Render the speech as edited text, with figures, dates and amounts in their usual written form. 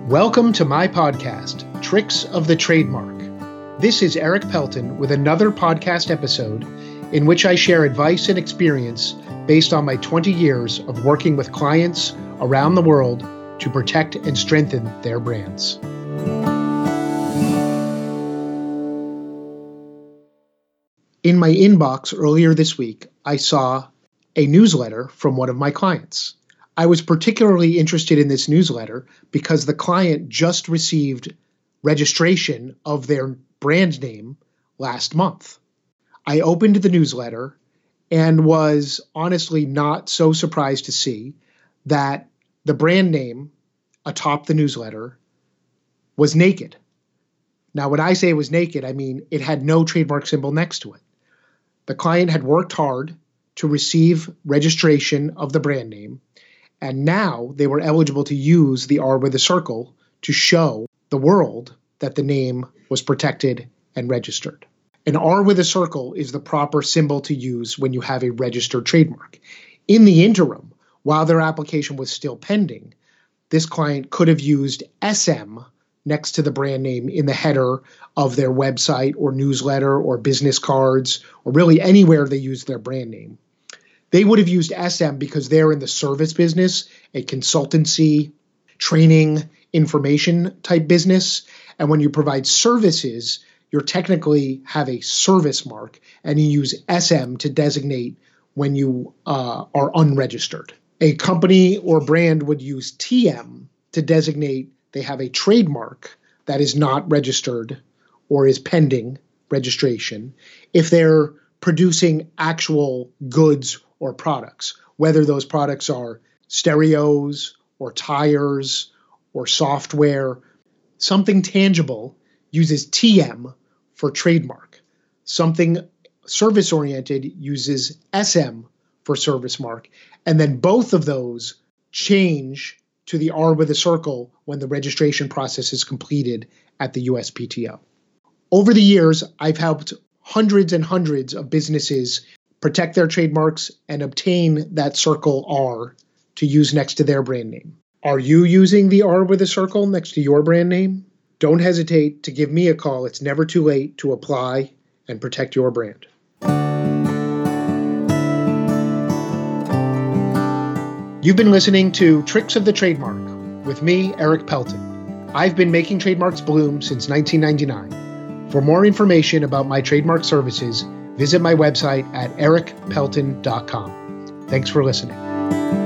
Welcome to my podcast, Tricks of the Trademark. This is Eric Pelton with another podcast episode in which I share advice and experience based on my 20 years of working with clients around the world to protect and strengthen their brands. In my inbox earlier this week, I saw a newsletter from one of my clients. I was particularly interested in this newsletter because the client just received registration of their brand name last month. I opened the newsletter and was honestly not so surprised to see that the brand name atop the newsletter was Naked. Now, when I say it was naked, I mean it had no trademark symbol next to it. The client had worked hard to receive registration of the brand name, and now they were eligible to use the R with a circle to show the world that the name was protected and registered. An R with a circle is the proper symbol to use when you have a registered trademark. In the interim, while their application was still pending, this client could have used SM next to the brand name in the header of their website or newsletter or business cards, or really anywhere they use their brand name. They would have used SM because they're in the service business, a consultancy, training, information type business. And when you provide services, you technically have a service mark, and you use SM to designate when you are unregistered. A company or brand would use TM to designate they have a trademark that is not registered or is pending registration if they're producing actual goods or products, whether those products are stereos or tires or software. Something tangible uses TM for trademark. Something service-oriented uses SM for service mark. And then both of those change to the R with a circle when the registration process is completed at the USPTO. Over the years, I've helped hundreds and hundreds of businesses protect their trademarks and obtain that circle R to use next to their brand name. Are you using the R with a circle next to your brand name? Don't hesitate to give me a call. It's never too late to apply and protect your brand. You've been listening to Tricks of the Trademark with me, Eric Pelton. I've been making trademarks bloom since 1999. For more information about my trademark services, visit my website at ericpelton.com. Thanks for listening.